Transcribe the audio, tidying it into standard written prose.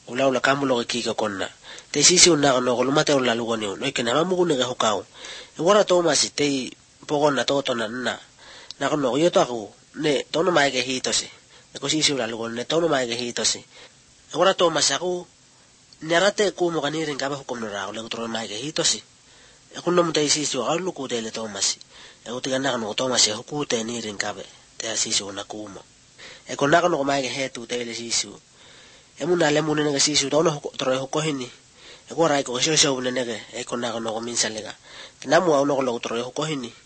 ula kamulo kika konna te sisi una no kolumate ula lugoni no ikena mamugune ga hokao e wara Thomas te pogonna totona na kono yo taku ne tono mai ke hitose e ko sisi ula lugoni ne tono mai ke hitose e wara Thomas aku nerate ku mo kanire ngaba hukomno ra ule utro mai ke hitose e kunno mute sisi wa lu ku tele Thomas e utigana no Thomas e hukute ni ringabe te sisi una kumo e konna kono mai ke hetu tele sisi emuna le munene ga sisu tono tro ko hini e ko rai ko sho nege e konna kono ko minsalega kinamu ono ko tro ko hini